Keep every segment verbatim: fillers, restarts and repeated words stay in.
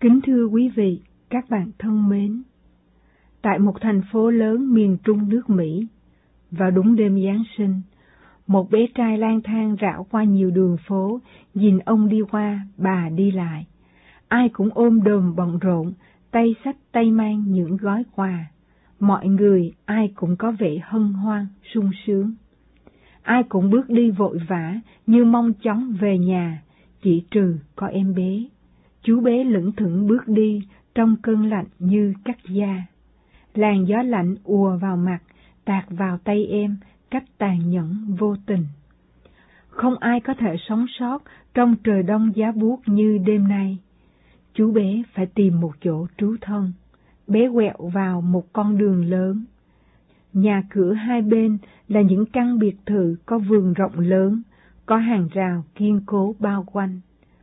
Kính thưa quý vị, các bạn thân mến, tại một thành phố lớn miền Trung nước Mỹ, vào đúng đêm Giáng sinh, một bé trai lang thang rảo qua nhiều đường phố, nhìn ông đi qua, bà đi lại. Ai cũng ôm đồm bận rộn, tay xách tay mang những gói quà. Mọi người, ai cũng có vẻ hân hoan, sung sướng. Ai cũng bước đi vội vã, như mong chóng về nhà, chỉ trừ có em bé. Chú bé lững thững bước đi, trong cơn lạnh như cắt da. Làn gió lạnh ùa vào mặt, tạt vào tay em, cách tàn nhẫn vô tình. Không ai có thể sống sót trong trời đông giá buốt như đêm nay. Chú bé phải tìm một chỗ trú thân. Bé quẹo vào một con đường lớn. Nhà cửa hai bên là những căn biệt thự có vườn rộng lớn, có hàng rào kiên cố bao quanh.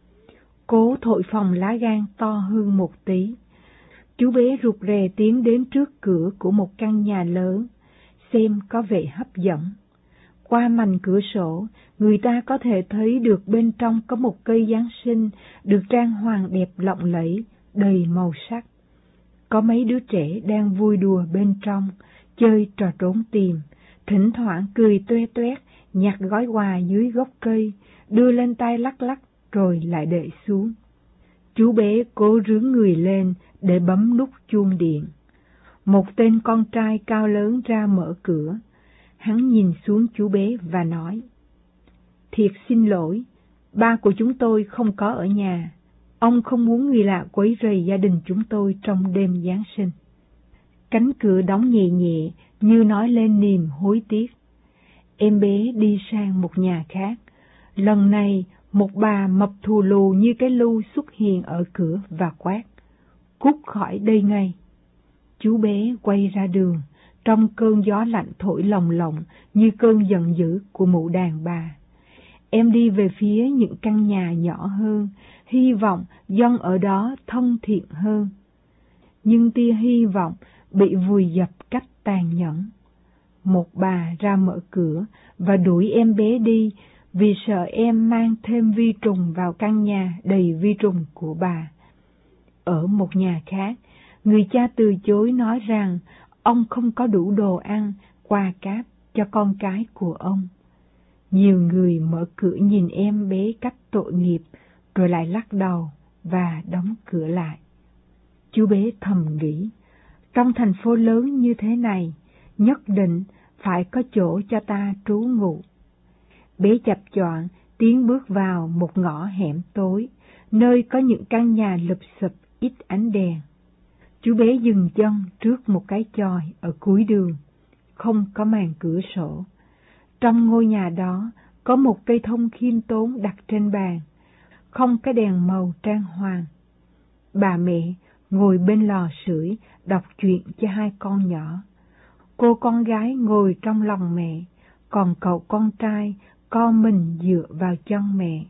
Cố thổi phồng lá gan to hơn một tí. Chú bé rụt rè tiến đến trước cửa của một căn nhà lớn, xem có vẻ hấp dẫn. Qua mành cửa sổ, người ta có thể thấy được bên trong có một cây Giáng sinh được trang hoàng đẹp lộng lẫy, đầy màu sắc. Có mấy đứa trẻ đang vui đùa bên trong, chơi trò trốn tìm, thỉnh thoảng cười toe toét, nhặt gói quà dưới gốc cây, đưa lên tay lắc lắc rồi lại để xuống. Chú bé cố rướn người lên để bấm nút chuông điện. Một tên con trai cao lớn ra mở cửa. Hắn nhìn xuống chú bé và nói: "Thiệt xin lỗi, ba của chúng tôi không có ở nhà. Ông không muốn người lạ quấy rầy gia đình chúng tôi trong đêm Giáng sinh." Cánh cửa đóng nhẹ nhẹ như nói lên niềm hối tiếc. Em bé đi sang một nhà khác. Lần này, một bà mập thù lù như cái lu xuất hiện ở cửa và quát: "Cút khỏi đây ngay!" Chú bé quay ra đường, trong cơn gió lạnh thổi lồng lộng như cơn giận dữ của mụ đàn bà. Em đi về phía những căn nhà nhỏ hơn, hy vọng dân ở đó thân thiện hơn. Nhưng tia hy vọng bị vùi dập cách tàn nhẫn. Một bà ra mở cửa và đuổi em bé đi vì sợ em mang thêm vi trùng vào căn nhà đầy vi trùng của bà. Ở một nhà khác, người cha từ chối nói rằng ông không có đủ đồ ăn, quà cáp cho con cái của ông. Nhiều người mở cửa nhìn em bé cách tội nghiệp, rồi lại lắc đầu và đóng cửa lại. Chú bé thầm nghĩ, trong thành phố lớn như thế này, nhất định phải có chỗ cho ta trú ngụ. Bé chập choạng tiến bước vào một ngõ hẻm tối, nơi có những căn nhà lụp xụp ít ánh đèn. Chú bé dừng chân trước một cái chòi ở cuối đường, không có màn cửa sổ. Trong ngôi nhà đó có một cây thông khiêm tốn đặt trên bàn, không cái đèn màu trang hoàng. Bà mẹ ngồi bên lò sưởi đọc truyện cho hai con nhỏ. Cô con gái ngồi trong lòng mẹ, còn cậu con trai co mình dựa vào chân mẹ.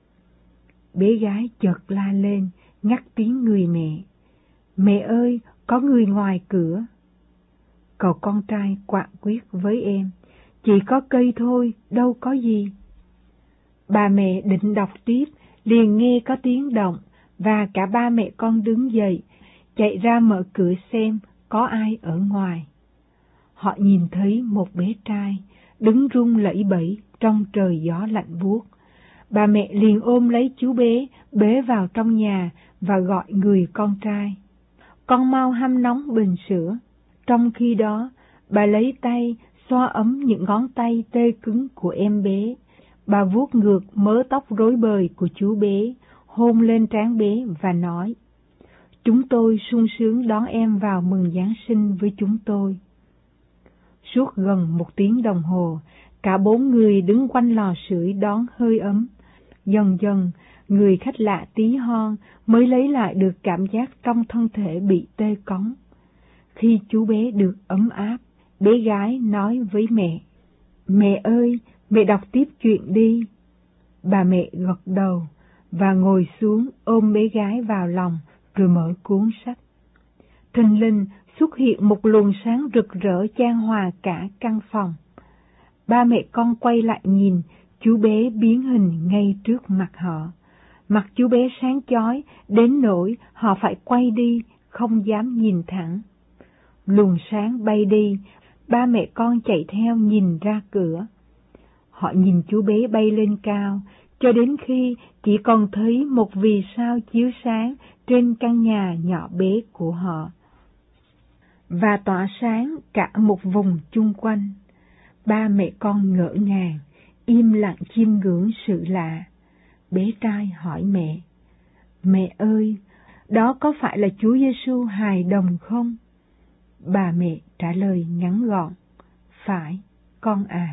Bé gái chợt la lên, ngắt tiếng người mẹ: "Mẹ ơi, có người ngoài cửa." Cậu con trai quạt quyết với em: "Chỉ có cây thôi, đâu có gì." Bà mẹ định đọc tiếp, liền nghe có tiếng động, và cả ba mẹ con đứng dậy, chạy ra mở cửa xem có ai ở ngoài. Họ nhìn thấy một bé trai, đứng run lẩy bẩy trong trời gió lạnh buốt. Bà mẹ liền ôm lấy chú bé, bế vào trong nhà và gọi người con trai: "Con mau hâm nóng bình sữa." Trong khi đó, bà lấy tay xoa ấm những ngón tay tê cứng của em bé. Bà vuốt ngược mớ tóc rối bời của chú bé, hôn lên trán bé và nói: "Chúng tôi sung sướng đón em vào mừng Giáng sinh với chúng tôi." Suốt gần một tiếng đồng hồ, cả bốn người đứng quanh lò sưởi đón hơi ấm. Dần dần, người khách lạ tí hon mới lấy lại được cảm giác trong thân thể bị tê cóng. Khi chú bé được ấm áp, bé gái nói với mẹ: "Mẹ ơi, mẹ đọc tiếp chuyện đi." Bà mẹ gật đầu và ngồi xuống ôm bé gái vào lòng rồi mở cuốn sách. Thình lình xuất hiện một luồng sáng rực rỡ chan hòa cả căn phòng. Ba mẹ con quay lại nhìn, chú bé biến hình ngay trước mặt họ. Mặt chú bé sáng chói đến nỗi họ phải quay đi, không dám nhìn thẳng. Luồng sáng bay đi, ba mẹ con chạy theo nhìn ra cửa. Họ nhìn chú bé bay lên cao, cho đến khi chỉ còn thấy một vì sao chiếu sáng trên căn nhà nhỏ bé của họ, và tỏa sáng cả một vùng chung quanh. Ba mẹ con ngỡ ngàng, im lặng chiêm ngưỡng sự lạ. Bé trai hỏi mẹ: "Mẹ ơi, đó có phải là Chúa Giêsu hài đồng không?" Bà mẹ trả lời ngắn gọn: "Phải, con à."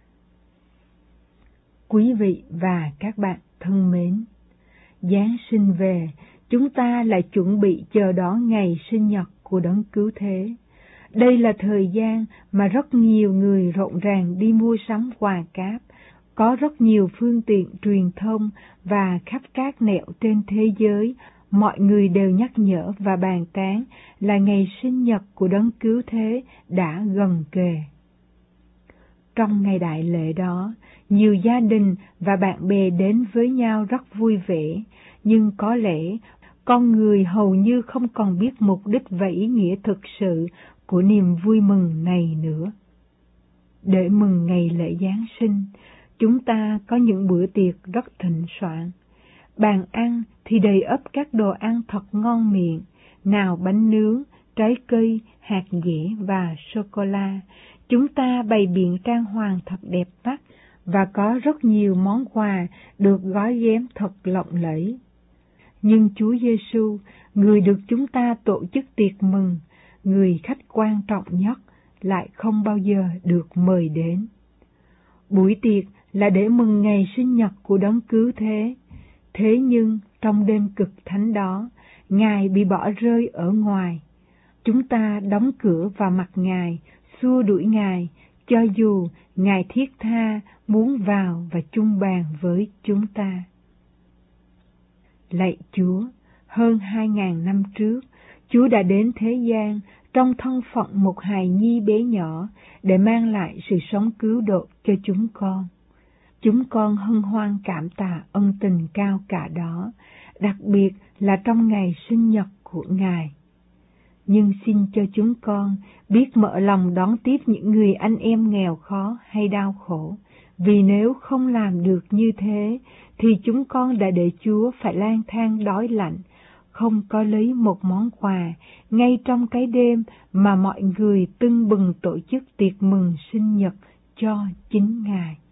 Quý vị và các bạn thân mến, Giáng sinh về, chúng ta lại chuẩn bị chờ đón ngày sinh nhật của Đấng Cứu Thế. Đây là thời gian mà rất nhiều người rộn ràng đi mua sắm quà cáp, có rất nhiều phương tiện truyền thông và khắp các nẻo trên thế giới, mọi người đều nhắc nhở và bàn tán là ngày sinh nhật của Đấng Cứu Thế đã gần kề. Trong ngày đại lễ đó, nhiều gia đình và bạn bè đến với nhau rất vui vẻ, nhưng có lẽ con người hầu như không còn biết mục đích và ý nghĩa thực sự của niềm vui mừng này nữa. Để mừng ngày lễ Giáng sinh, chúng ta có những bữa tiệc rất thịnh soạn. Bàn ăn thì đầy ắp các đồ ăn thật ngon miệng, nào bánh nướng, trái cây, hạt dẻ và sô-cô-la. Chúng ta bày biện trang hoàng thật đẹp mắt và có rất nhiều món quà được gói ghém thật lộng lẫy. Nhưng Chúa Giêsu, người được chúng ta tổ chức tiệc mừng, người khách quan trọng nhất, lại không bao giờ được mời đến. Buổi tiệc là để mừng ngày sinh nhật của Đấng Cứu Thế. Thế nhưng trong đêm cực thánh đó, Ngài bị bỏ rơi ở ngoài. Chúng ta đóng cửa vào mặt Ngài, xua đuổi Ngài, cho dù Ngài thiết tha muốn vào và chung bàn với chúng ta. Lạy Chúa, hơn hai ngàn năm trước, Chúa đã đến thế gian trong thân phận một hài nhi bé nhỏ để mang lại sự sống cứu độ cho chúng con. Chúng con hân hoan cảm tạ ân tình cao cả đó, đặc biệt là trong ngày sinh nhật của Ngài. Nhưng xin cho chúng con biết mở lòng đón tiếp những người anh em nghèo khó hay đau khổ, vì nếu không làm được như thế, thì chúng con đã để Chúa phải lang thang đói lạnh, không có lấy một món quà ngay trong cái đêm mà mọi người tưng bừng tổ chức tiệc mừng sinh nhật cho chính Ngài.